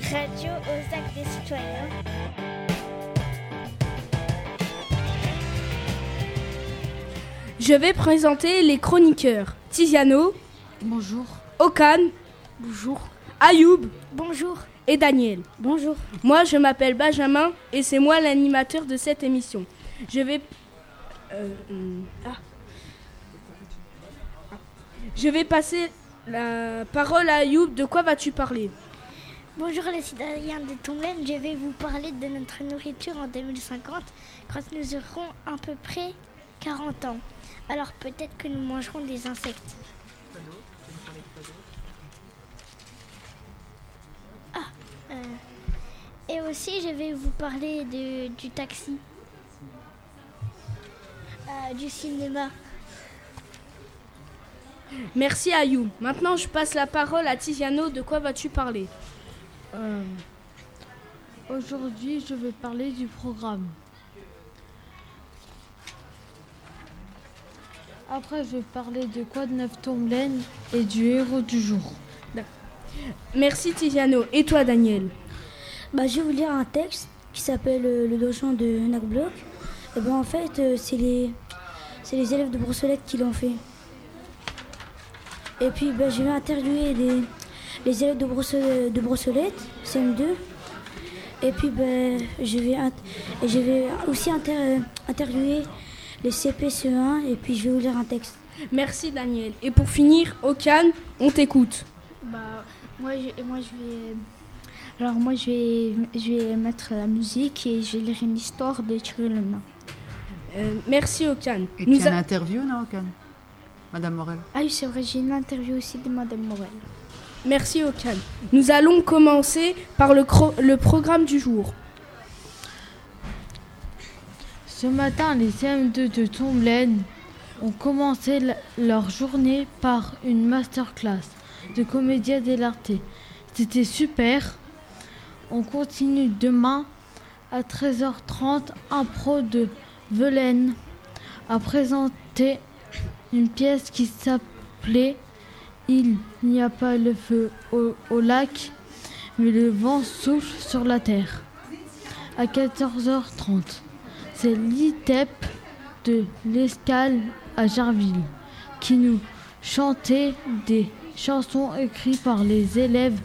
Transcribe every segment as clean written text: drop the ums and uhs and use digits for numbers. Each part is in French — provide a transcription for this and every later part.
Radio aux des citoyens. Je vais présenter les chroniqueurs. Tiziano. Bonjour. Okan. Bonjour. Ayoub. Bonjour. Et Daniel. Bonjour. Moi, je m'appelle Benjamin et c'est moi l'animateur de cette émission. Je vais passer la parole à Ayoub. De quoi vas-tu parler ? Bonjour les citoyens de Tomblaine, je vais vous parler de notre nourriture en 2050 quand nous aurons à peu près 40 ans. Alors peut-être que nous mangerons des insectes. Et aussi je vais vous parler du taxi, du cinéma. Merci Ayoub. Maintenant, je passe la parole à Tiziano. De quoi vas-tu parler ? Aujourd'hui, je vais parler du programme. Après, je vais parler de Quoi de neuf Tomblaine et du héros du jour. Merci Tiziano. Et toi Daniel ? Je vais vous lire un texte qui s'appelle Le donjon de Nacbloc. Et en fait, c'est les élèves de Brossolette qui l'ont fait. Et puis je vais interviewer les élèves de Brossolette, CM2. Et puis je vais aussi interviewer les CP-CE1 et puis je vais vous lire un texte. Merci Daniel. Et pour finir, Okan, on t'écoute. Moi je vais mettre la musique et je vais lire une histoire de Thierry Lenain. Merci Okan. Et tu as une interview, non, Okan ? Madame Morel. Ah oui, c'est vrai, j'ai une interview aussi de Madame Morel. Merci Okan. Nous allons commencer par le programme du jour. Ce matin, les CM2 de Tomblaine ont commencé leur journée par une masterclass de Commedia dell'arte. C'était super. On continue demain à 13h30. Un pro de Velaine a présenté une pièce qui s'appelait « Il n'y a pas le feu au lac, mais le vent souffle sur la terre » à 14h30. C'est l'ITEP de l'Escale à Jarville qui nous chantait des chansons écrites par les élèves.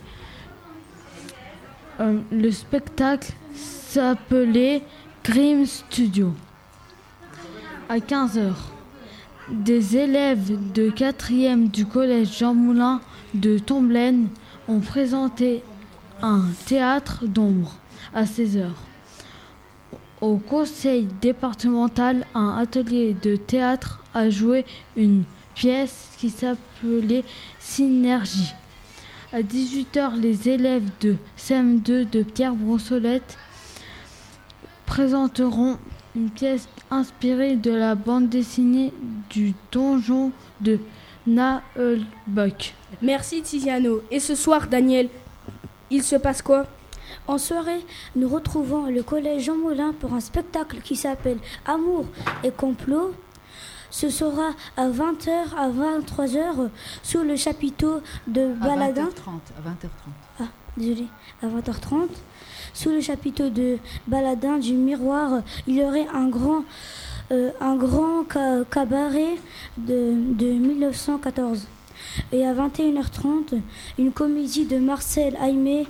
Le spectacle s'appelait Grimm Studio. À 15h, des élèves de 4e du collège Jean Moulin de Tomblaine ont présenté un théâtre d'ombre. À 16h, au conseil départemental, un atelier de théâtre a joué une pièce qui s'appelait Synergie. À 18h, les élèves de CM2 de Pierre Brossolette présenteront une pièce inspirée de la bande dessinée du donjon de Nacbloc. Merci Tiziano. Et ce soir, Daniel, il se passe quoi ? En soirée, nous retrouvons le collège Jean Moulin pour un spectacle qui s'appelle Amour et complot. Ce sera à 20h à 23h sous le chapiteau de Baladin. À 20h30. Désolé, à 20h30. Sous le chapiteau de Baladin du Miroir, il y aurait un grand cabaret de 1914. Et à 21h30, une comédie de Marcel Aimé,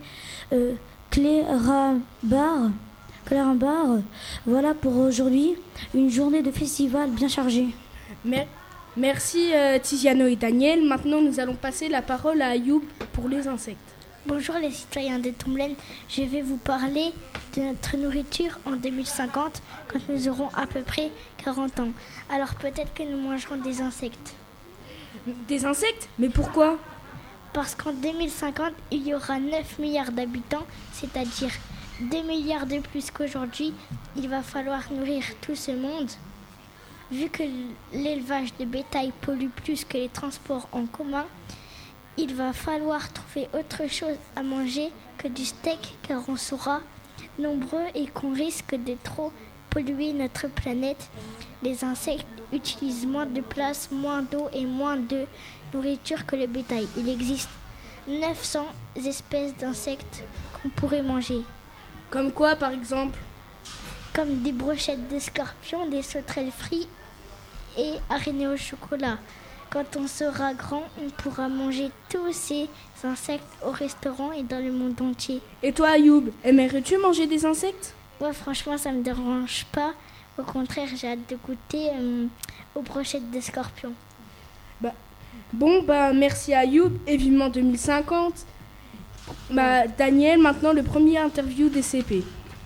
Clérambar. Voilà pour aujourd'hui, une journée de festival bien chargée. Merci Tiziano et Daniel. Maintenant, nous allons passer la parole à Ayoub pour les insectes. Bonjour les citoyens de Tomblaine, je vais vous parler de notre nourriture en 2050 quand nous aurons à peu près 40 ans. Alors peut-être que nous mangerons des insectes. Des insectes ? Mais pourquoi ? Parce qu'en 2050, il y aura 9 milliards d'habitants, c'est-à-dire 2 milliards de plus qu'aujourd'hui. Il va falloir nourrir tout ce monde. Vu que l'élevage de bétail pollue plus que les transports en commun, il va falloir trouver autre chose à manger que du steak, car on sera nombreux et qu'on risque de trop polluer notre planète. Les insectes utilisent moins de place, moins d'eau et moins de nourriture que le bétail. Il existe 900 espèces d'insectes qu'on pourrait manger. Comme quoi, par exemple? Comme des brochettes de scorpions, des sauterelles frites et araignées au chocolat. Quand on sera grand, on pourra manger tous ces insectes au restaurant et dans le monde entier. Et toi, Ayoub, aimerais-tu manger des insectes? Ouais, franchement, ça me dérange pas. Au contraire, j'ai hâte de goûter aux brochettes de scorpions. Bon, merci Ayoub et vivement 2050. Daniel, maintenant le premier interview des CP.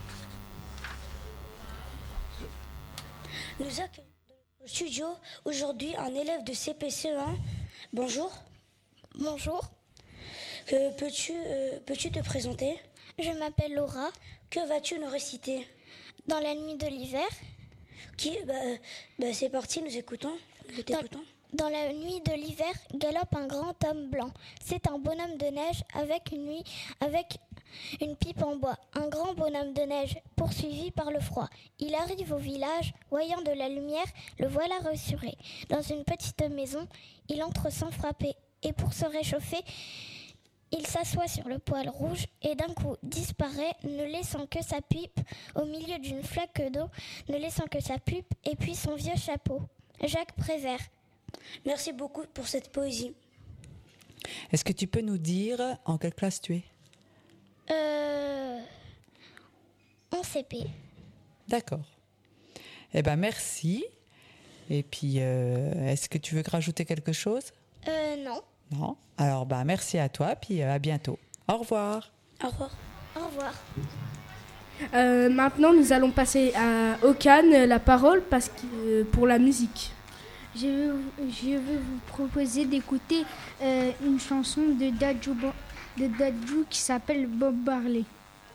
Nous accueillons au studio aujourd'hui un élève de CPCE1. Bonjour. Bonjour, Peux-tu te présenter? je m'appelle Laura. Que vas-tu nous réciter? Dans la nuit de l'hiver, C'est parti, nous écoutons. Nous t'écoutons. Dans la nuit de l'hiver, galope un grand homme blanc. C'est un bonhomme de neige avec une pipe en bois. Un grand bonhomme de neige, poursuivi par le froid. Il arrive au village, voyant de la lumière, le voilà rassuré. Dans une petite maison, il entre sans frapper. Et pour se réchauffer, il s'assoit sur le poêle rouge et d'un coup disparaît, ne laissant que sa pipe au milieu d'une flaque d'eau, ne laissant que sa pipe et puis son vieux chapeau. Jacques Prévert. Merci beaucoup pour cette poésie. Est-ce que tu peux nous dire en quelle classe tu es? En CP. D'accord. Eh bien, merci. Et puis, est-ce que tu veux rajouter quelque chose? Non. Non. Alors, merci à toi, puis à bientôt. Au revoir. Au revoir. Au revoir. Maintenant, nous allons passer à Okan la parole pour la musique. Je veux vous proposer d'écouter une chanson de Dadju qui s'appelle Bob Marley.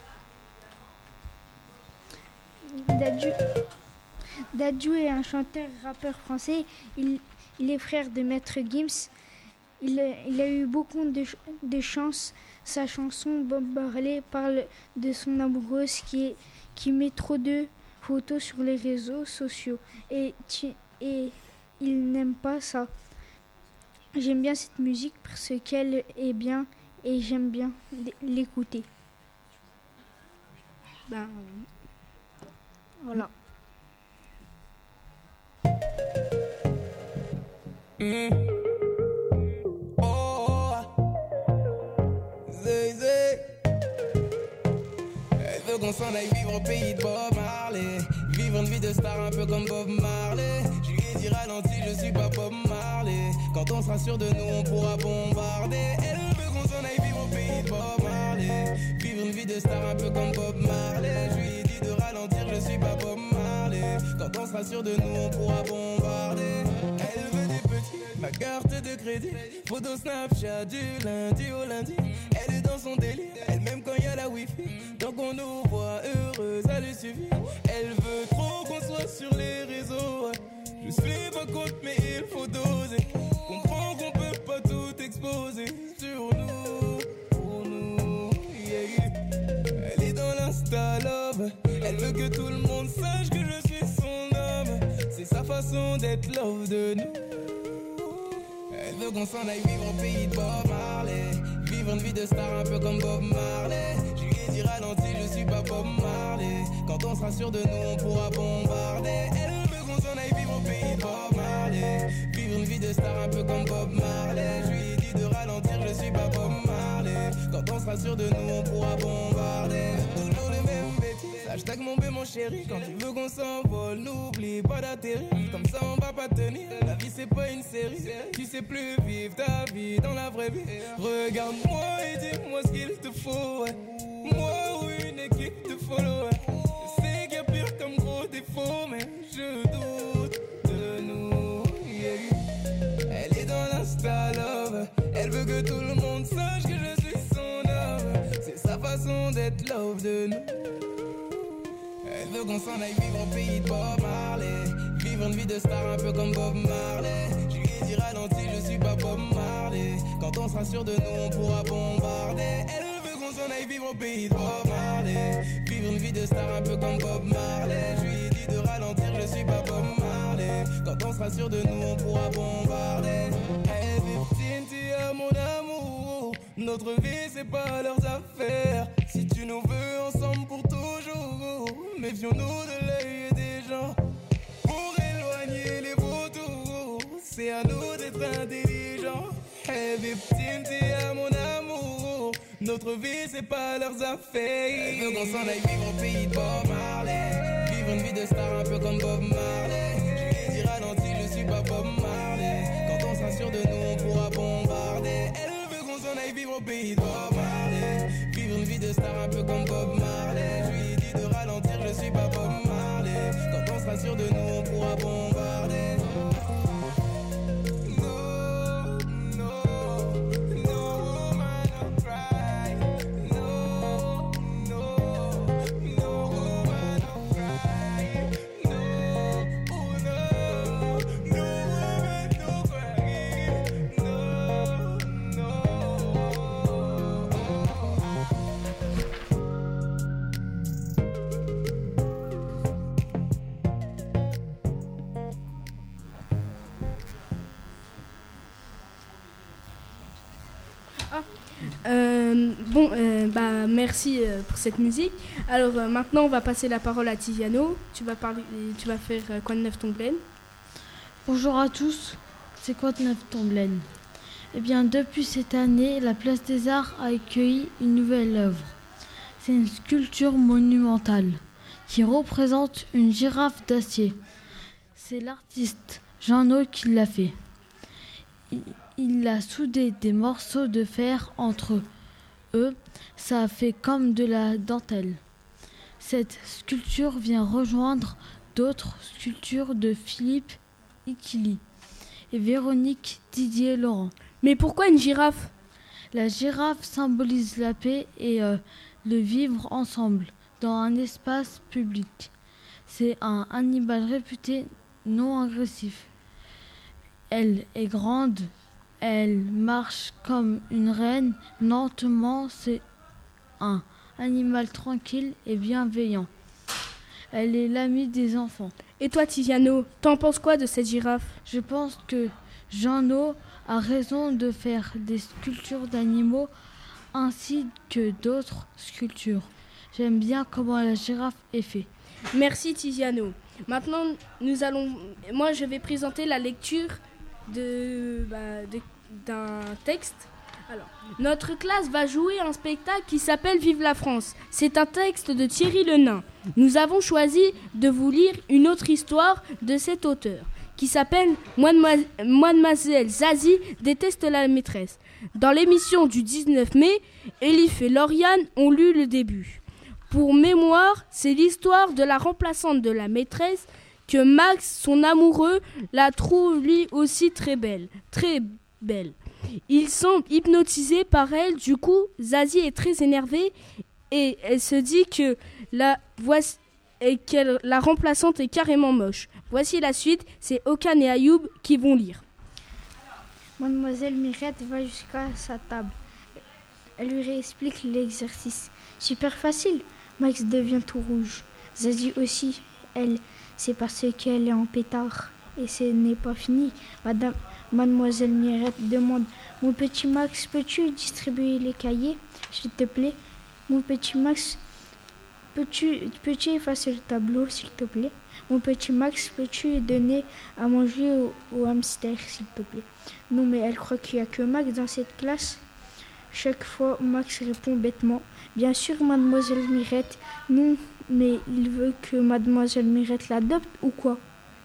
Dadju est un chanteur-rappeur français. Il est frère de Maître Gims. Il a eu beaucoup de chance. Sa chanson Bob Marley parle de son amoureuse qui met trop de photos sur les réseaux sociaux. Et il n'aime pas ça. J'aime bien cette musique parce qu'elle est bien et j'aime bien l'écouter. Voilà. Elle veut qu'on s'en aille vivre au pays de Bob Marley. Vivre une vie de star un peu comme Bob Marley. Je lui ai dit ralenti, je suis pas Bob Marley. Quand on sera sûr de nous, on pourra bombarder. Elle veut qu'on s'en aille vivre au pays de Bob Marley. Vivre une vie de star un peu comme Bob Marley. Je lui ai dit de ralentir, je suis pas Bob Marley. Quand on sera sûr de nous, on pourra bombarder. Elle veut des petits, ma carte de crédit. Photo Snapchat du lundi au lundi. Elle est dans son délire, elle même quand il y a la wifi. Tant qu'on nous voit heureux, ça lui suffit. Elle veut trop qu'on soit sur les réseaux. Je suis pas contre mais il faut doser. Comprends qu'on peut pas tout exposer sur nous, pour nous, yeah. Elle est dans l'insta love. Elle veut que tout le monde sache que je suis son homme. C'est sa façon d'être love de nous. Elle veut qu'on s'en aille vivre au pays de Bob Marley. Vivre une vie de star un peu comme Bob Marley. Je lui ai dit ralenti, je suis pas Bob Marley. Quand on sera sûr de nous, on pourra bombarder. Elle veut qu'on s'en aille vivre au pays de Bob Marley. Vivre une vie de star un peu comme Bob Marley. Je lui ai dit de ralentir, je suis pas Bob Marley. Quand on sera sûr de nous, on pourra bombarder. Toujours les mêmes bêtises. Hashtag mon bé mon chéri. Quand tu veux qu'on s'envole, n'oublie pas d'atterrir. Comme ça on va pas tenir. La vie c'est pas une série. Tu sais plus vivre ta vie dans la vraie vie. Regarde-moi et dis-moi ce qu'il te faut. Moi ou une équipe de follow. Je sais qu'il y a pire comme gros défaut, mais je doute de nous, yeah. Elle est dans l'insta love. Elle veut que tout le monde sache que je suis son homme. C'est sa façon d'être love de nous. Elle veut qu'on s'en aille vivre au pays de Bob Marley. Vivre une vie de star un peu comme Bob Marley. Je lui ai dit ralenti, je suis pas Bob Marley. Quand on sera sûr de nous, on pourra bombarder. Elle veut qu'on s'en aille vivre au pays de Bob Marley. Vivre une vie de star un peu comme Bob Marley. Je lui ai dit de ralentir, je suis pas Bob Marley. Quand on sera sûr de nous, on pourra bombarder. Hey, 15, tu es mon amour. Notre vie c'est pas leurs affaires. Si tu nous veux ensemble pour toujours, méfions-nous de l'œil des gens. Pour éloigner les vautours, c'est à nous d'être intelligents. Hey victime, t'es à mon amour. Notre vie c'est pas leurs affaires. Elle veut qu'on s'en aille vivre au pays de Bob Marley. Vivre une vie de star un peu comme Bob Marley. Je lui ai dit ralenti, je suis pas Bob Marley. Quand on sera sûr de nous, on pourra bombarder. Elle veut qu'on s'en aille vivre au pays de Bob Marley. Vivre une vie de star un peu comme Bob Marley. Je lui ai dit de ralentir, je suis pas Bob Marley. Quand on sera sûr de nous, on pourra bombarder. Merci pour cette musique. Alors maintenant, on va passer la parole à Tiziano. Tu vas faire Quoi de neuf Tomblaine. Bonjour à tous, c'est Quoi de neuf Tomblaine. Eh bien, depuis cette année, la Place des Arts a accueilli une nouvelle œuvre. C'est une sculpture monumentale qui représente une girafe d'acier. C'est l'artiste Jeannot qui l'a fait. Il a soudé des morceaux de fer entre eux, ça a fait comme de la dentelle. Cette sculpture vient rejoindre d'autres sculptures de Philippe Ikili et Véronique Didier-Laurent. Mais pourquoi une girafe ? La girafe symbolise la paix et le vivre ensemble dans un espace public. C'est un animal réputé non agressif. Elle est grande. Elle marche comme une reine, lentement, c'est un animal tranquille et bienveillant. Elle est l'amie des enfants. Et toi, Tiziano, t'en penses quoi de cette girafe ? Je pense que Jeannot a raison de faire des sculptures d'animaux ainsi que d'autres sculptures. J'aime bien comment la girafe est faite. Merci Tiziano. Maintenant, moi je vais présenter la lecture d'un texte. Alors, notre classe va jouer un spectacle qui s'appelle Vive la France. C'est un texte de Thierry Lenain. Nous avons choisi de vous lire une autre histoire de cet auteur qui s'appelle Mademoiselle Zazie déteste la maîtresse. Dans l'émission du 19 mai, Elif et Lauriane ont lu le début. Pour mémoire, c'est l'histoire de la remplaçante de la maîtresse que Max, son amoureux, la trouve lui aussi très belle. Très belle. Il semble hypnotisé par elle. Du coup, Zazie est très énervée et elle se dit que la remplaçante est carrément moche. Voici la suite, c'est Okan et Ayoub qui vont lire. Mademoiselle Mirette va jusqu'à sa table. Elle lui réexplique l'exercice. Super facile. Max devient tout rouge. Zazie aussi. Elle, c'est parce qu'elle est en pétard. Et ce n'est pas fini. Mademoiselle Mirette demande « Mon petit Max, peux-tu distribuer les cahiers, s'il te plaît ? Mon petit Max, peux-tu effacer le tableau, s'il te plaît ? Mon petit Max, peux-tu donner à manger au hamster, s'il te plaît ? » Non, mais elle croit qu'il n'y a que Max dans cette classe. Chaque fois, Max répond bêtement « Bien sûr, Mademoiselle Mirette. » Non, mais il veut que Mademoiselle Mirette l'adopte ou quoi ?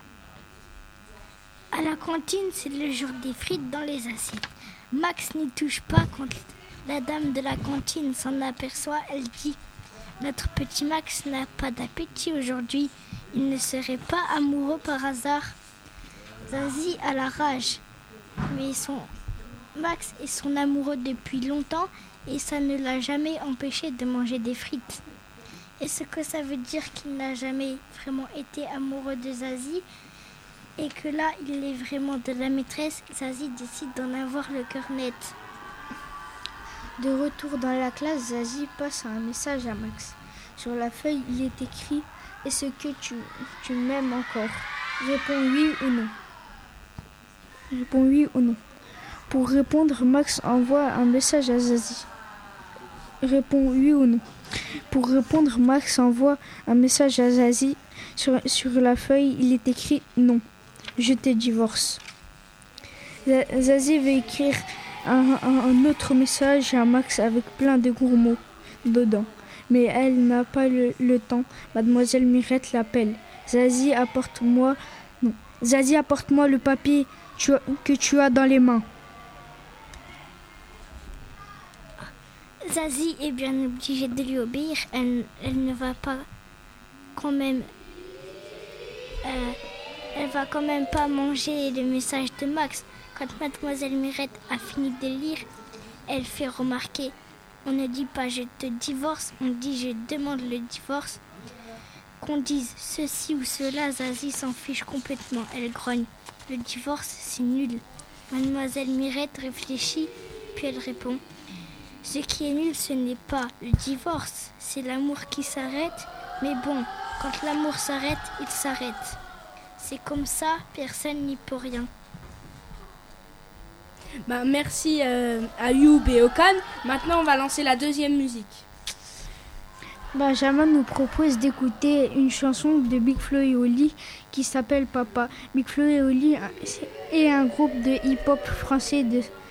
À la cantine, c'est le jour des frites dans les assiettes. Max n'y touche pas quand la dame de la cantine s'en aperçoit. Elle dit « Notre petit Max n'a pas d'appétit aujourd'hui. Il ne serait pas amoureux par hasard. » Zazie a la rage. Mais Max est son amoureux depuis longtemps et ça ne l'a jamais empêché de manger des frites. Est-ce que ça veut dire qu'il n'a jamais vraiment été amoureux de Zazie ? Et que là, il est vraiment de la maîtresse, Zazie décide d'en avoir le cœur net. De retour dans la classe, Zazie passe un message à Max. Sur la feuille, il est écrit « Est-ce que tu m'aimes encore ? Réponds oui ou non. » Réponds oui ou non. Pour répondre, Max envoie un message à Zazie. Réponds oui ou non. Pour répondre, Max envoie un message à Zazie. Sur la feuille, il est écrit non. Je te divorce. Zazie veut écrire un autre message à Max avec plein de gros mots dedans. Mais elle n'a pas le temps. Mademoiselle Mirette l'appelle. Zazie, apporte-moi le papier que tu as dans les mains. Zazie est bien obligée de lui obéir. Elle ne va pas quand même... elle va quand même pas manger le message de Max. Quand Mademoiselle Mirette a fini de lire, elle fait remarquer: on ne dit pas je te divorce, on dit je demande le divorce. Qu'on dise ceci ou cela, Zazie s'en fiche complètement. Elle grogne: le divorce, c'est nul. Mademoiselle Mirette réfléchit, puis elle répond: ce qui est nul, ce n'est pas le divorce, c'est l'amour qui s'arrête. Mais bon, quand l'amour s'arrête, il s'arrête. C'est comme ça, personne n'y peut rien. Merci à Youb et Okan. Maintenant, on va lancer la deuxième musique. Benjamin nous propose d'écouter une chanson de Big Flo et Oli qui s'appelle Papa. Big Flo et Oli est un groupe de hip-hop français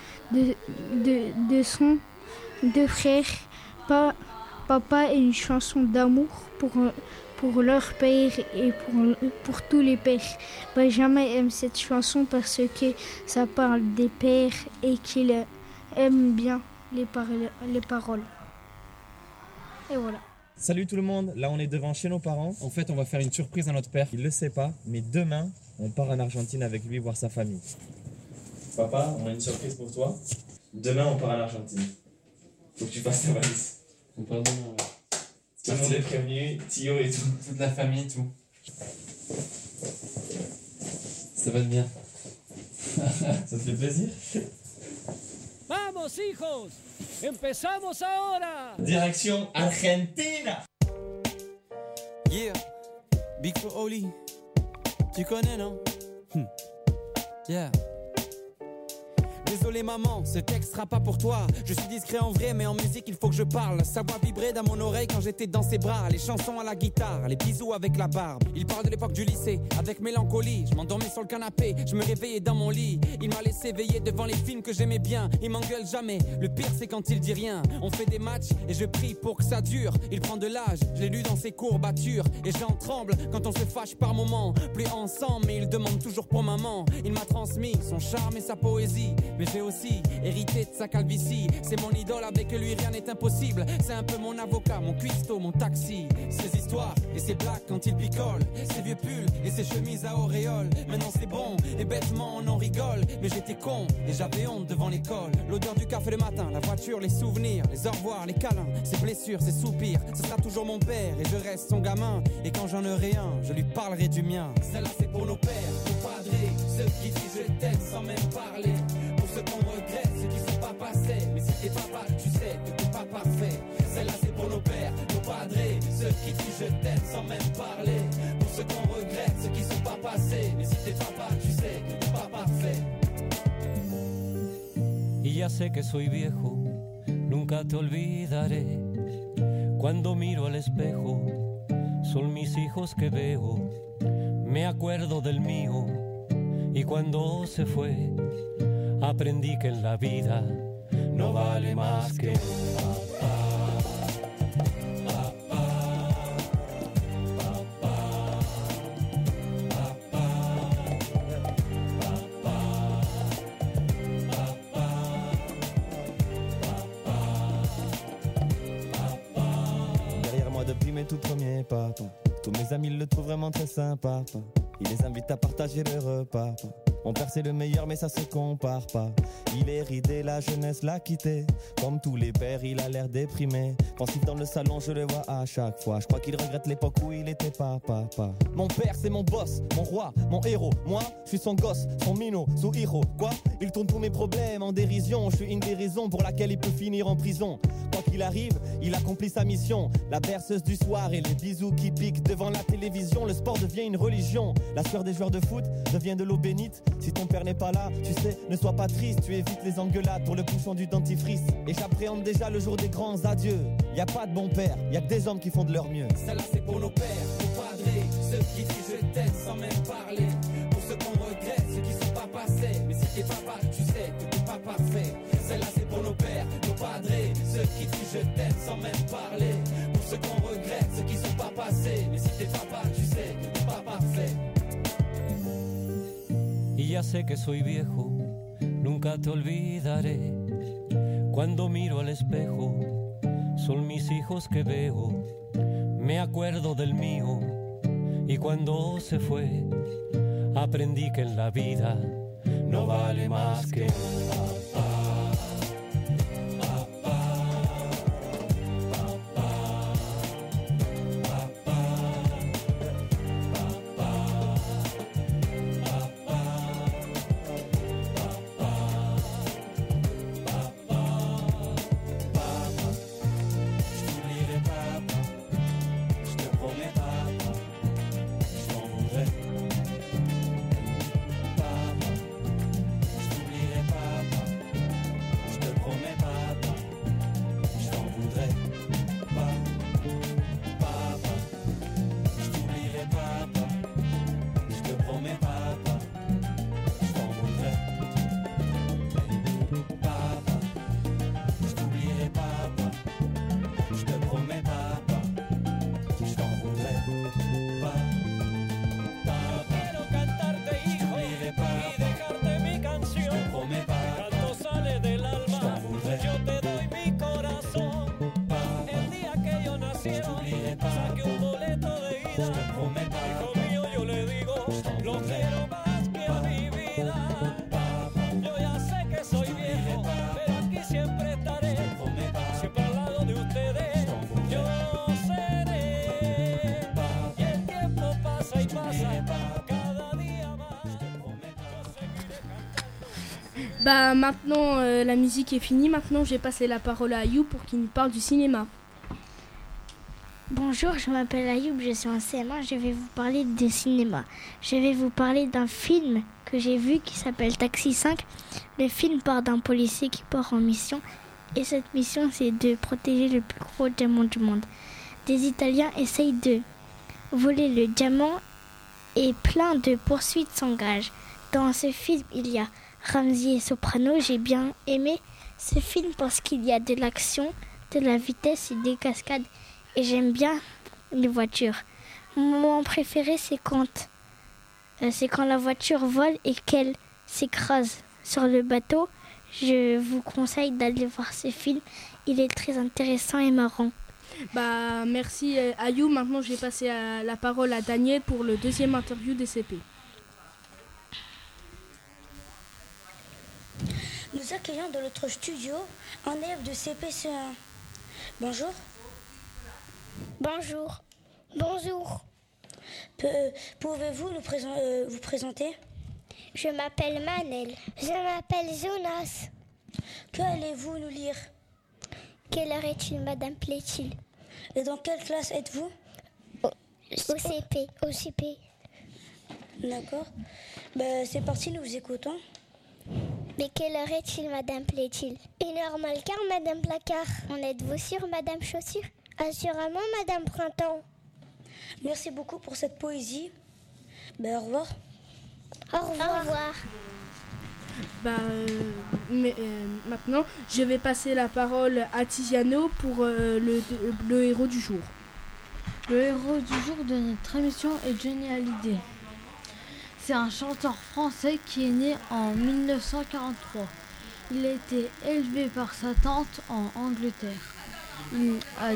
de son deux frères. Papa est une chanson d'amour pour leur père et pour tous les pères. Benjamin aime cette chanson parce que ça parle des pères et qu'il aime bien les paroles. Et voilà. Salut tout le monde, là on est devant chez nos parents. En fait, on va faire une surprise à notre père. Il le sait pas, mais demain, on part en Argentine avec lui voir sa famille. Papa, on a une surprise pour toi. Demain, on part en Argentine. Faut que tu fasses ta valise. On part demain, ouais. Tout le monde est prévenu, Thio et tout. Toute la famille, tout. Ça va être bien. Ça te fait plaisir? Vamos, hijos! Empezamos ahora! Direction Argentina! Yeah, Big Flo Oli, tu connais, non? Yeah. Désolé maman, ce texte sera pas pour toi. Je suis discret en vrai, mais en musique il faut que je parle. Sa voix vibrait dans mon oreille quand j'étais dans ses bras. Les chansons à la guitare, les bisous avec la barbe. Il parle de l'époque du lycée, avec mélancolie. Je m'endormais sur le canapé, je me réveillais dans mon lit. Il m'a laissé veiller devant les films que j'aimais bien. Il m'engueule jamais, le pire c'est quand il dit rien. On fait des matchs et je prie pour que ça dure. Il prend de l'âge, je l'ai lu dans ses courbatures. Et j'en tremble quand on se fâche par moments. Plus ensemble, mais il demande toujours pour maman. Il m'a transmis son charme et sa poésie. Mais j'ai aussi hérité de sa calvitie. C'est mon idole, avec lui rien n'est impossible. C'est un peu mon avocat, mon cuistot, mon taxi. Ses histoires et ses blagues quand il picole. Ses vieux pulls et ses chemises à auréole. Maintenant c'est bon et bêtement on en rigole. Mais j'étais con et j'avais honte devant l'école. L'odeur du café le matin, la voiture, les souvenirs, les au revoir, les câlins, ses blessures, ses soupirs. Ce sera toujours mon père et je reste son gamin. Et quand j'en aurai un, je lui parlerai du mien. Celle-là c'est pour nos pères, nos padrés, ceux qui disent je t'aime sans même parler. Ce qu'on regrette, ceux qui sont pas passés. Mais si t'es papa, tu sais que t'es pas parfait. Celle-là c'est pour nos pères, nos padrés, ceux qui disent je t'aime sans même parler. Pour ceux qu'on regrette, ceux qui sont pas passés. Mais si t'es papa, tu sais que t'es pas parfait. Y ya sé que soy viejo, nunca te olvidaré. Cuando miro al espejo, son mis hijos que veo. Me acuerdo del mío, y cuando se fue, aprendí que en la vida no vale más que papá. Derrière moi depuis mes tout premiers pas. Tous mes amis le trouvent vraiment très sympa. Il les invite à partager le repas. Mon père c'est le meilleur mais ça se compare pas. Il est ridé, la jeunesse l'a quitté. Comme tous les pères il a l'air déprimé. Pensif dans le salon je le vois à chaque fois. Je crois qu'il regrette l'époque où il était pas papa. Mon père c'est mon boss, mon roi, mon héros. Moi je suis son gosse, son minot, son héros. Quoi? Il tourne tous mes problèmes en dérision. Je suis une des raisons pour laquelle il peut finir en prison. Quoi qu'il arrive, il accomplit sa mission. La berceuse du soir et les bisous qui piquent devant la télévision. Le sport devient une religion. La sueur des joueurs de foot devient de l'eau bénite. Si ton père n'est pas là, tu sais, ne sois pas triste. Tu évites les engueulades pour le bouchon du dentifrice. Et j'appréhende déjà le jour des grands adieux. Y a pas de bon père, y a que des hommes qui font de leur mieux. Celle-là c'est pour nos pères, nos padrés, ceux qui disent je t'aime sans même parler. Pour ceux qu'on regrette, ceux qui sont pas passés. Mais si t'es papa, tu sais que t'es pas parfait. Celle-là c'est pour nos pères, nos padrés, ceux qui disent je t'aime sans même parler. Pour ceux qu'on regrette, ceux qui sont pas passés. Mais si t'es papa, tu sais que t'es pas parfait. Y ya sé que soy viejo, nunca te olvidaré. Cuando miro al espejo, son mis hijos que veo. Me acuerdo del mío y cuando se fue, aprendí que en la vida no vale más que papá. Bah maintenant la musique est finie, maintenant j'ai passé la parole à Ayoub pour qu'il nous parle du cinéma. Bonjour, je m'appelle Ayoub, je suis en CM1, je vais vous parler de cinéma. Je vais vous parler d'un film que j'ai vu qui s'appelle Taxi 5. Le film part d'un policier qui part en mission et cette mission c'est de protéger le plus gros diamant du monde. Des Italiens essayent de voler le diamant et plein de poursuites s'engagent. Dans ce film il y a Ramsey et Soprano. J'ai bien aimé ce film parce qu'il y a de l'action, de la vitesse et des cascades et j'aime bien les voitures. Mon moment préféré c'est quand la voiture vole et qu'elle s'écrase sur le bateau. Je vous conseille d'aller voir ce film, il est très intéressant et marrant. Bah merci Ayoub, maintenant je vais passer la parole à Daniel pour le deuxième interview des CP. Nous accueillons dans notre studio un élève de CP1. Bonjour. Bonjour. Bonjour. Pouvez-vous vous présenter? Je m'appelle Manel. Je m'appelle Jonas. Que allez-vous nous lire? Quelle heure est-il, Madame plaît-il? Et dans quelle classe êtes-vous? Au CP. Au CP. D'accord. C'est parti, nous vous écoutons. Mais quelle heure est-il, Madame plaît-il? 1h15, Madame Placard. En êtes-vous sûre, Madame Chaussure? Assurément, Madame Printemps. Merci beaucoup pour cette poésie. Au revoir. Au revoir. Au revoir. Maintenant, je vais passer la parole à Tiziano pour le héros du jour. Le héros du jour de notre émission est Johnny Hallyday. C'est un chanteur français qui est né en 1943. Il a été élevé par sa tante en Angleterre. Il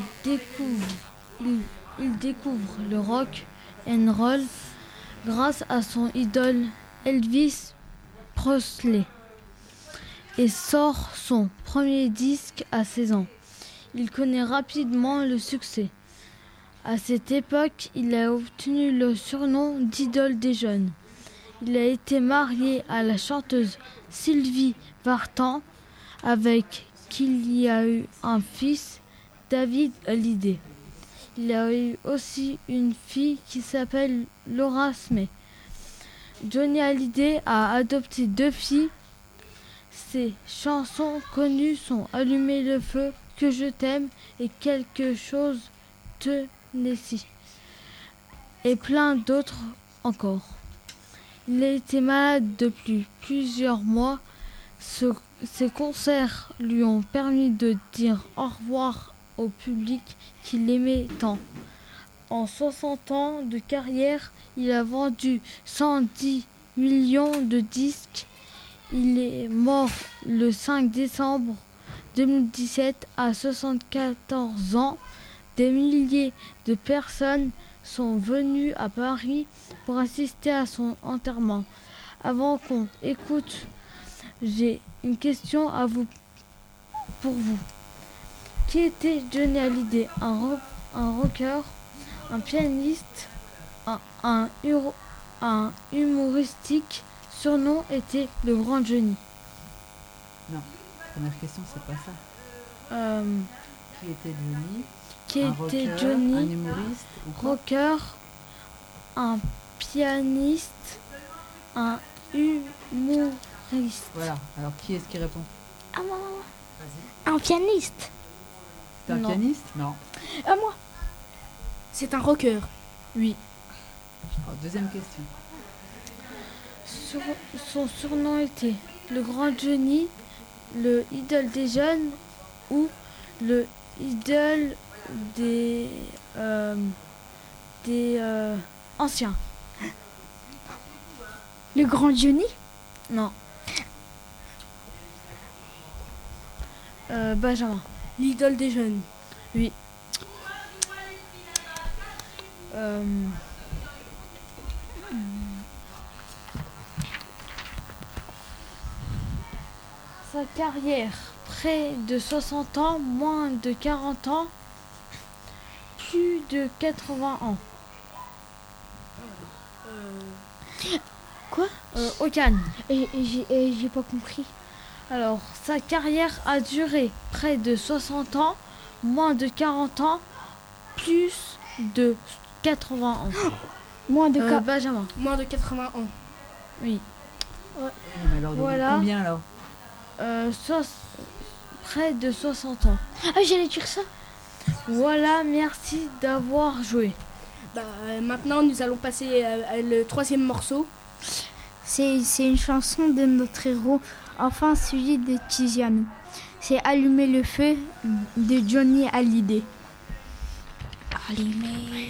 découvre le rock and roll grâce à son idole Elvis Presley et sort son premier disque à 16 ans. Il connaît rapidement le succès. À cette époque, il a obtenu le surnom d'idole des jeunes. Il a été marié à la chanteuse Sylvie Vartan, avec qui il y a eu un fils, David Hallyday. Il a eu aussi une fille qui s'appelle Laura Smith. Johnny Hallyday a adopté 2 filles. Ses chansons connues sont Allumer le feu, Que je t'aime et Quelque chose Tennessee. Et plein d'autres encore. Il a été malade depuis plusieurs mois. Ses concerts lui ont permis de dire au revoir au public qu'il aimait tant. En 60 ans de carrière, il a vendu 110 millions de disques. Il est mort le 5 décembre 2017 à 74 ans. Des milliers de personnes sont venues à Paris pour assister à son enterrement. Avant qu'on écoute, j'ai une question pour vous. Qui était Johnny Hallyday? Un rocker, un pianiste, un humoristique. Surnom était le Grand Johnny. Non, première question, c'est pas ça. Qui était Johnny? Qui un était rocker, Johnny? Un humoriste ou quoi? Rocker, un pianiste, un humoriste. Voilà, alors qui est-ce qui répond? Ah, moi. Un pianiste. C'est un pianiste? Non. Moi. C'est un rocker. Oui. Alors, deuxième question. Son surnom était le Grand Johnny, le idole des jeunes ou le idole des anciens. Le Grand Johnny? Non. Benjamin. L'idole des jeunes. Oui. Sa carrière, près de 60 ans, moins de 40 ans, plus de 80 ans. Quoi? Au Cannes. Et j'ai pas compris. Alors, sa carrière a duré près de 60 ans, moins de 40 ans, plus de 80 ans. Moins de Benjamin. Moins de 80 ans. Oui. Mais alors, Voilà. combien alors? Près de 60 ans. Ah, j'allais dire ça. Voilà, merci d'avoir joué. Maintenant, nous allons passer le 3e morceau. C'est une chanson de notre héros, enfin celui de Tiziano. C'est Allumer le feu de Johnny Hallyday. Allumer.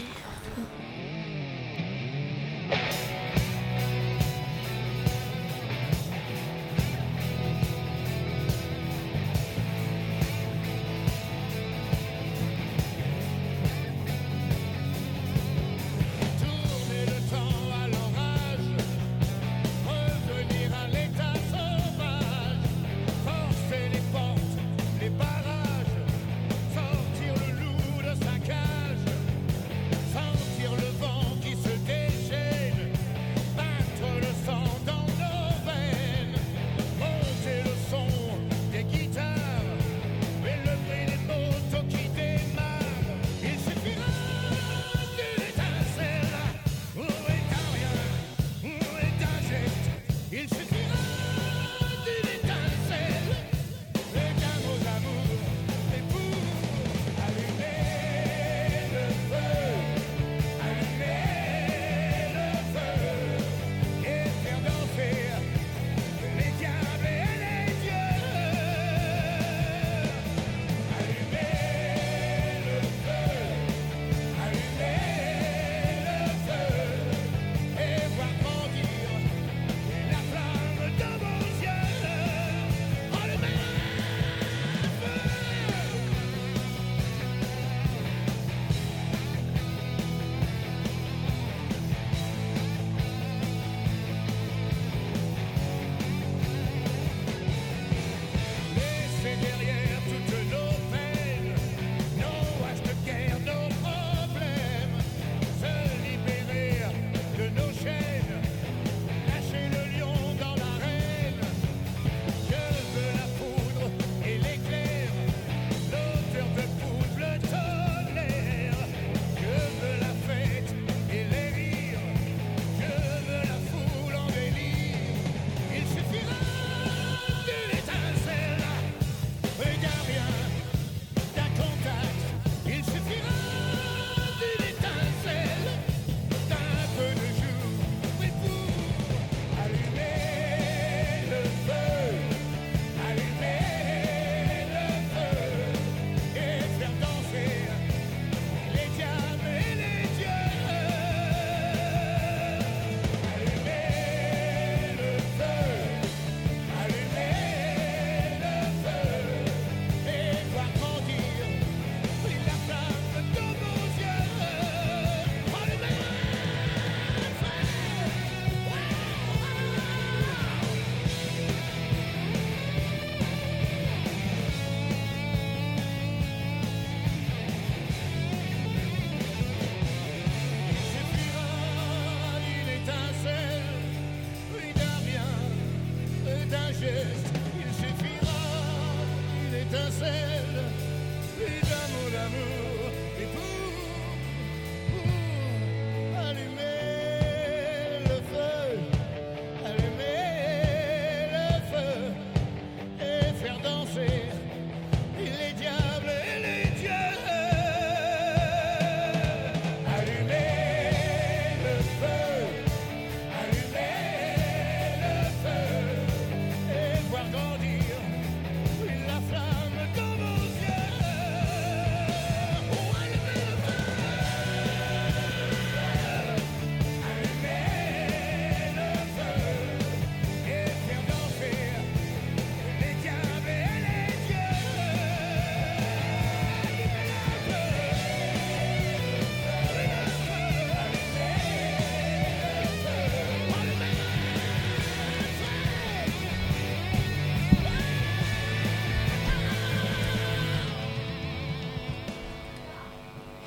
Sortir le loup de sa cage, sentir le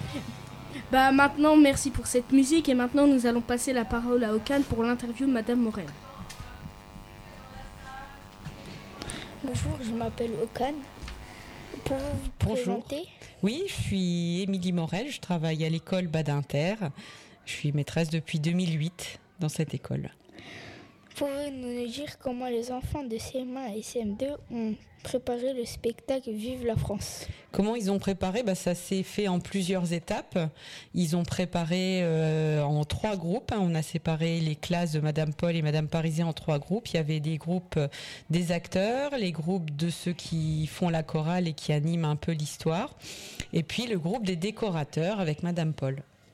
Maintenant, merci pour cette musique et maintenant nous allons passer la parole à Okan pour l'interview de Madame Morel. Bonjour, je m'appelle Okan. Pouvez-vous vous présenter ? Oui, je suis Émilie Morel, je travaille à l'école Badinter. Je suis maîtresse depuis 2008 dans cette école. Pouvez-vous nous dire comment les enfants de CM1 et CM2 ont préparé le spectacle Vive la France ? Comment ils ont préparé ? Ça s'est fait en plusieurs étapes. Ils ont préparé en 3 groupes. On a séparé les classes de Madame Paul et Madame Pariset en 3 groupes. Il y avait des groupes des acteurs, les groupes de ceux qui font la chorale et qui animent un peu l'histoire, et puis le groupe des décorateurs avec Madame Paul.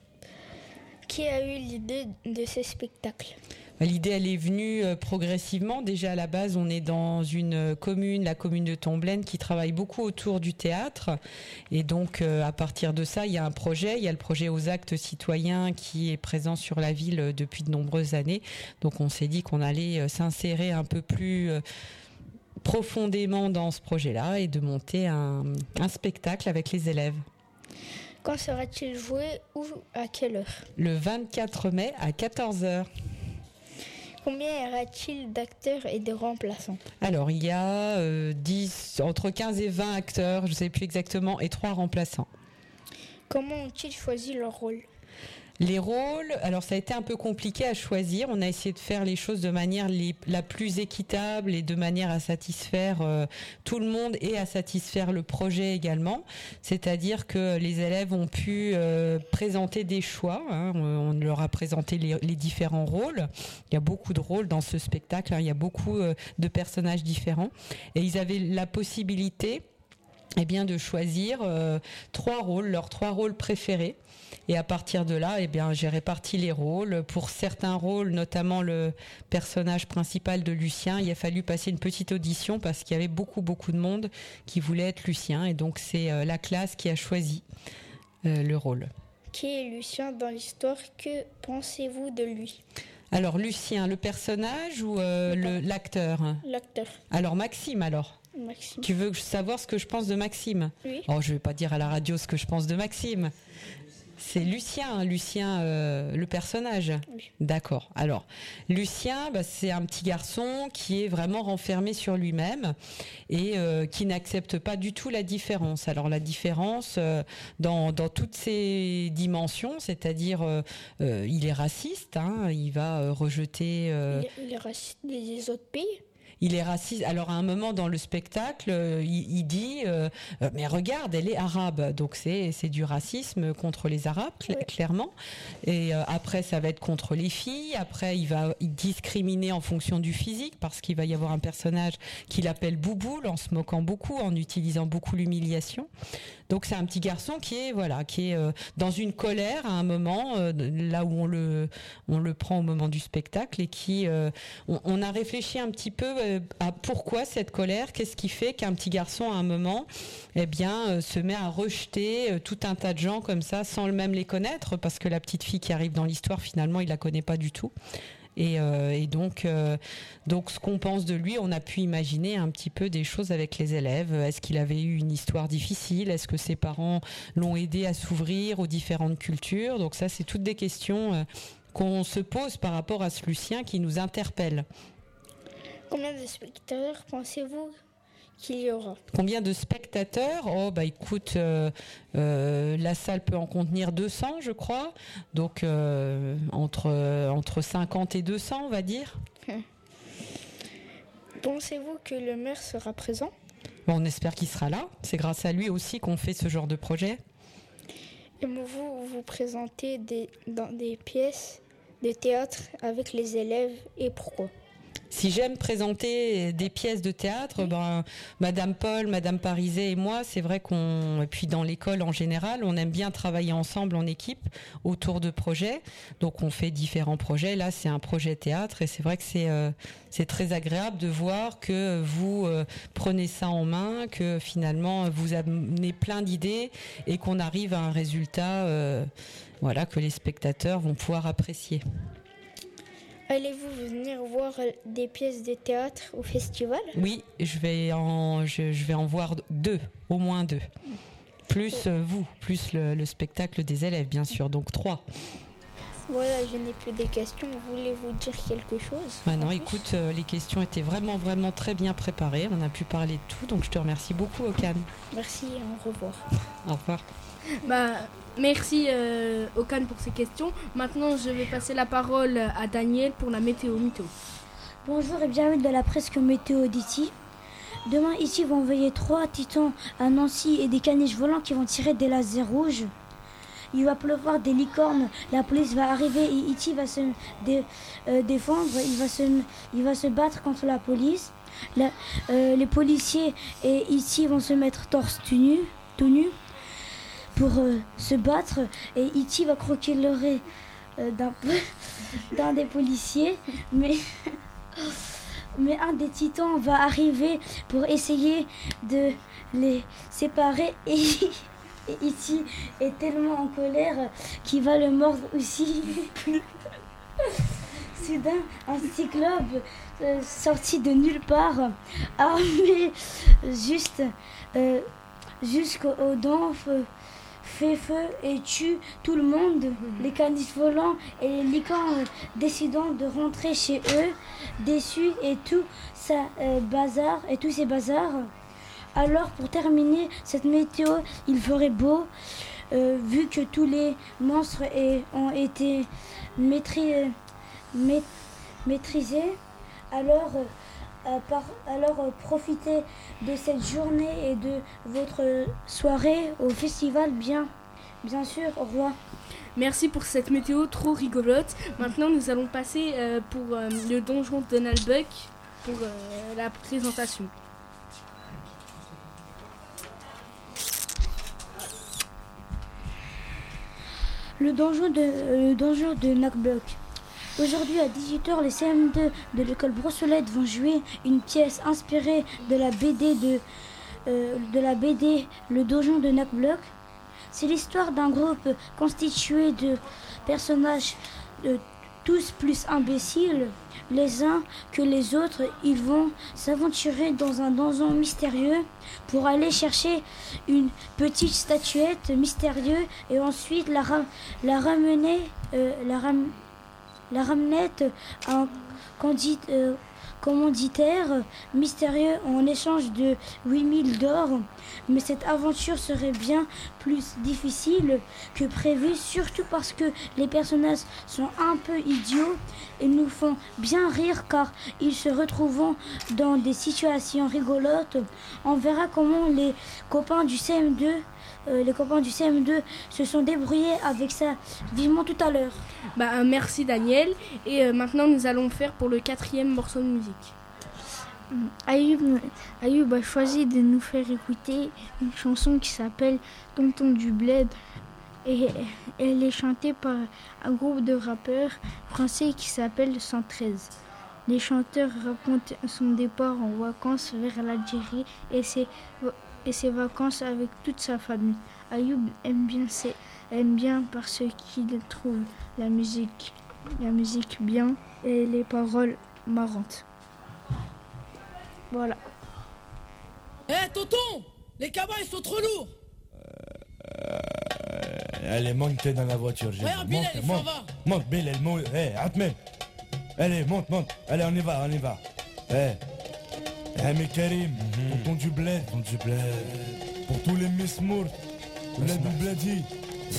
Qui a eu l'idée de ce spectacle ? L'idée, elle est venue progressivement. Déjà, à la base, on est dans une commune, la commune de Tomblaine, qui travaille beaucoup autour du théâtre. Et donc, à partir de ça, il y a un projet. Il y a le projet aux actes citoyens qui est présent sur la ville depuis de nombreuses années. Donc, on s'est dit qu'on allait s'insérer un peu plus profondément dans ce projet-là et de monter un spectacle avec les élèves. Quand sera-t-il joué ou à quelle heure ? Le 24 mai à 14h. Combien y aura-t-il d'acteurs et de remplaçants ? Alors, il y a entre 15 et 20 acteurs, je ne sais plus exactement, et 3 remplaçants. Comment ont-ils choisi leur rôle ? Les rôles, alors ça a été un peu compliqué à choisir. On a essayé de faire les choses de manière la plus équitable et de manière à satisfaire tout le monde et à satisfaire le projet également. C'est-à-dire que les élèves ont pu présenter des choix. On leur a présenté les différents rôles. Il y a beaucoup de rôles dans ce spectacle. Il y a beaucoup de personnages différents. Et ils avaient la possibilité de choisir 3 rôles, leurs 3 rôles préférés. Et à partir de là, j'ai réparti les rôles. Pour certains rôles, notamment le personnage principal de Lucien, il a fallu passer une petite audition parce qu'il y avait beaucoup de monde qui voulait être Lucien. Et donc, c'est la classe qui a choisi le rôle. Qui est Lucien dans l'histoire ? Que pensez-vous de lui ? Alors, Lucien, le personnage ou l'acteur ? L'acteur. Alors, Maxime, alors ? Maxime. Tu veux savoir ce que je pense de Maxime ? Oui. Oh, je vais pas dire à la radio ce que je pense de Maxime. C'est Lucien, le personnage. Oui. D'accord. Alors, Lucien, c'est un petit garçon qui est vraiment renfermé sur lui-même et qui n'accepte pas du tout la différence. Alors, la différence dans toutes ses dimensions, c'est-à-dire il est raciste, il va rejeter... Il est raciste des autres pays ? Il est raciste. Alors à un moment dans le spectacle, il dit mais regarde, elle est arabe. Donc c'est du racisme contre les Arabes, clairement. Et après ça va être contre les filles. Après il va discriminer en fonction du physique parce qu'il va y avoir un personnage qu'il appelle Bouboule en se moquant beaucoup, en utilisant beaucoup l'humiliation. Donc c'est un petit garçon qui est dans une colère à un moment, là où on le prend au moment du spectacle et qui on a réfléchi un petit peu à pourquoi cette colère, qu'est-ce qui fait qu'un petit garçon à un moment se met à rejeter tout un tas de gens comme ça sans même les connaître, parce que la petite fille qui arrive dans l'histoire finalement il la connaît pas du tout. Et donc ce qu'on pense de lui, on a pu imaginer un petit peu des choses avec les élèves. Est-ce qu'il avait eu une histoire difficile ? Est-ce que ses parents l'ont aidé à s'ouvrir aux différentes cultures ? Donc ça, c'est toutes des questions qu'on se pose par rapport à ce Lucien qui nous interpelle. Combien de spectateurs pensez-vous qu'il y aura ? Combien de spectateurs ? Oh écoute, la salle peut en contenir 200, je crois. Donc entre 50 et 200, on va dire. Pensez-vous que le maire sera présent ? On espère qu'il sera là. C'est grâce à lui aussi qu'on fait ce genre de projet. Aimez-vous vous présenter dans des pièces de théâtre avec les élèves et pourquoi ? Si j'aime présenter des pièces de théâtre, Madame Paul, Madame Pariset et moi, c'est vrai et puis dans l'école en général, on aime bien travailler ensemble en équipe autour de projets. Donc on fait différents projets. Là, c'est un projet théâtre et c'est vrai que c'est très agréable de voir que vous prenez ça en main, que finalement vous amenez plein d'idées et qu'on arrive à un résultat, que les spectateurs vont pouvoir apprécier. Allez-vous venir voir des pièces de théâtre au festival ? Oui, je vais en voir 2, au moins 2. Plus vous, plus le spectacle des élèves, bien sûr. Donc 3. Voilà, je n'ai plus des questions. Voulez-vous dire quelque chose? Non, écoute, les questions étaient vraiment, vraiment très bien préparées. On a pu parler de tout, donc je te remercie beaucoup, Okan. Merci et au revoir. Au revoir. Merci Okan pour ces questions. Maintenant, je vais passer la parole à Daniel pour la météo mytho. Bonjour et bienvenue dans la presque météo d'Iti. Demain, Iti va envoyer 3 titans à Nancy et des caniches volants qui vont tirer des lasers rouges. Il va pleuvoir des licornes, la police va arriver et Iti va se défendre, il va se battre contre la police. Les policiers et Iti vont se mettre torse tout nu pour se battre et Iti va croquer l'oreille d'un des policiers, mais un des titans va arriver pour essayer de les séparer et Iti est tellement en colère qu'il va le mordre aussi. Soudain, un cyclope sorti de nulle part, armé jusqu'aux dents, fait feu et tue tout le monde. Les caniches volants et les licornes décidant de rentrer chez eux, déçus et tous ces bazars. Alors pour terminer cette météo, il ferait beau, vu que tous les monstres ont été maîtrisés. Alors profitez de cette journée et de votre soirée au festival, bien sûr, au revoir. Merci pour cette météo trop rigolote. Maintenant, nous allons passer pour le donjon de Donald Buck pour la présentation. Le donjon de Knockblock. Aujourd'hui à 18h, les CM2 de l'école Brossolette vont jouer une pièce inspirée de la BD Le donjon de Knockblock. C'est l'histoire d'un groupe constitué de personnages tous plus imbéciles les uns que les autres. Ils vont s'aventurer dans un donjon mystérieux pour aller chercher une petite statuette mystérieuse et ensuite la ramener à un commanditaire mystérieux en échange de 8000 d'or. Mais cette aventure serait bien plus difficile que prévu, surtout parce que les personnages sont un peu idiots et nous font bien rire car ils se retrouvent dans des situations rigolotes. On verra comment les copains du CM2 se sont débrouillés avec ça vivement tout à l'heure. Merci Daniel. Et maintenant nous allons faire pour le 4e morceau de musique. Ayoub a choisi de nous faire écouter une chanson qui s'appelle Tonton du Bled et elle est chantée par un groupe de rappeurs français qui s'appelle 113. Les chanteurs racontent son départ en vacances vers l'Algérie et ses vacances avec toute sa famille. Ayoub aime bien parce qu'il trouve la musique bien et les paroles marrantes. Voilà. Tonton, les cabas ils sont trop lourds. Allez, monte dans la voiture. Monte, Bill, elle monte. Atmen. Allez, monte. Allez, on y va. Mais Karim, tonton du bled. Pour tous les Miss Mourt, bled ou bledi. Je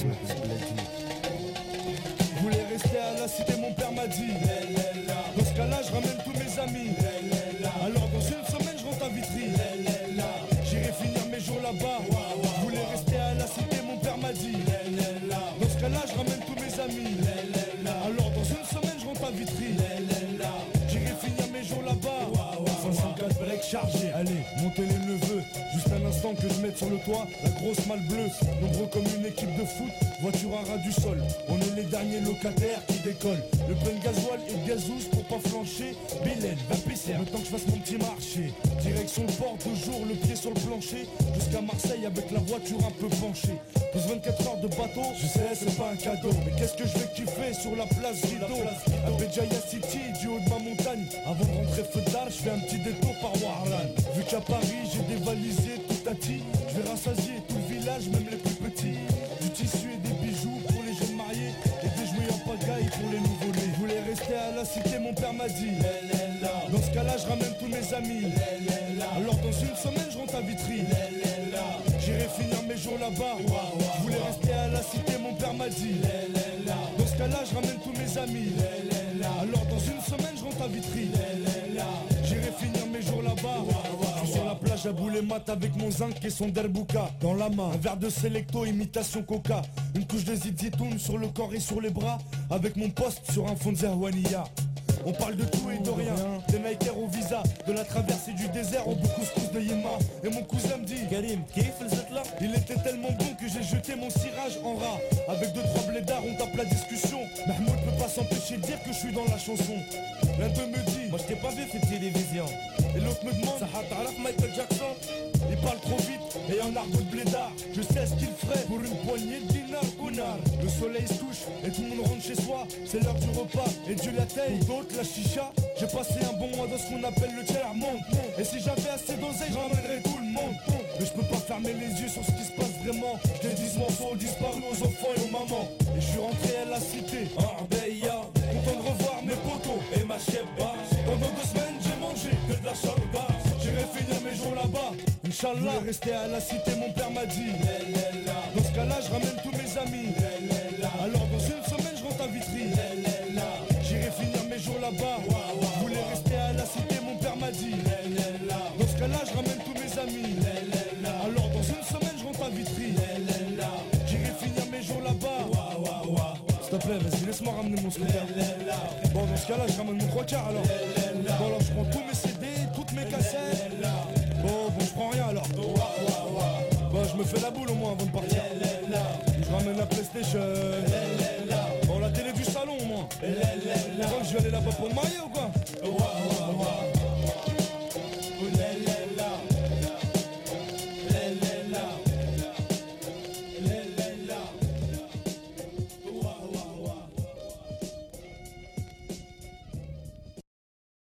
voulais rester à la cité, mon père m'a dit. Dans ce cas-là, je ramène tous mes amis. Alors dans une semaine, je rentre à Vitry. J'irai finir mes jours là-bas. Je voulais rester à la cité, mon père m'a dit. Dans ce cas-là, je ramène tous mes amis. Alors dans une semaine, je rentre à Vitry. J'irai finir mes jours là-bas. 504 breaks chargés. Allez, montez les neveux. Juste un instant que je mette sur le toit la grosse malle bleue. Nombreux comme une équipe de foot. Voiture à ras du sol. On est les derniers locataires qui décollent. Le plein de gasoil et de gazous pour pas flancher. Bélène, va pisser le temps que je fasse mon petit marché. Direction le port de jour, le pied sur le plancher. Jusqu'à Marseille avec la voiture un peu penchée. Plus 24 heures de bateau, je sais c'est pas un cadeau. Mais qu'est-ce que je vais kiffer sur la place Rideau. À Béjaïa City, du haut de ma montagne. Avant de rentrer feu d'art, je fais un petit détour par Warlan. Vu qu'à Paris j'ai dévalisé tout tati. Je vais rassasier tout le village, même les plus petits. Du tissu et des bijoux pour les jeunes mariés. Et des jouets en pagaille pour les nouveau-nés. Je voulais rester à la cité, mon père m'a dit. Dans ce cas-là, je ramène tous mes amis. Alors dans une semaine, je rentre à Vitry. J'irai finir mes jours là-bas. Je voulais rester à la cité, mon père m'a dit. Dans ce cas-là, je ramène tous mes amis. Alors dans une semaine, je rentre à Vitry. J'irai finir mes jours là-bas. Je suis sur la plage à Boulémat avec mon zinc et son derbouka. Dans la main, un verre de Selecto, imitation coca. Une couche de zitoun sur le corps et sur les bras. Avec mon poste sur un fond de Zerwania. On parle de tout et de rien, des Nikers au visa, de la traversée du désert au couscous de Yéma. Et mon cousin me dit, Karim, là. Il était tellement bon que j'ai jeté mon cirage en rat. Avec 2-3 blédards, on tape la discussion. Mahmoud peut pas s'empêcher de dire que je suis dans la chanson. L'un d'eux me dit, moi je t'ai pas vu fait télévision. Et l'autre me demande, ça t'arrête Michael Jackson. Il parle trop vite et un arbre de blédard. Je sais ce qu'il ferait pour une poignée de dinars, connard. Le soleil se couche et tout le monde rentre chez soi. C'est l'heure du repas et Dieu la taille. Pour d'autres, la chicha. J'ai passé un bon mois dans ce qu'on appelle le tiers-monde. Et si j'avais assez d'oseille, je ramènerais tout le monde. Mais je peux pas fermer les yeux sur ce qui se passe vraiment. J'ai 10 morceaux disparus aux enfants et aux mamans. Et je suis rentré à la cité, Arbeya. Content de revoir mes potos et ma chebba. Pendant 2 semaines, j'ai mangé que de la chalba. J'irai finir mes jours là-bas. Inch'Allah, rester à la cité, mon père m'a dit. Dans ce cas-là, je ramène tous mes amis. Alors dans une semaine, je rentre à Vitry. J'irai finir mes jours là-bas. Je voulais rester à la cité, mon père m'a dit. Dans ce cas-là, je ramène tous mes amis. Alors dans une semaine, je rentre à Vitry. J'irai finir mes jours là-bas. S'il te plaît, vas-y, laisse-moi ramener mon scooter. Bon, dans ce cas-là, je ramène mon 3/4 alors. Bon, alors je prends tous mes CD, toutes mes cassettes. Bon, je prends rien alors. Bon, je me fais la boule au moins avant de partir. Je ramène la PlayStation. Bon, la télé du salon au moins. Je crois que je vais aller là-bas pour me marier ou quoi?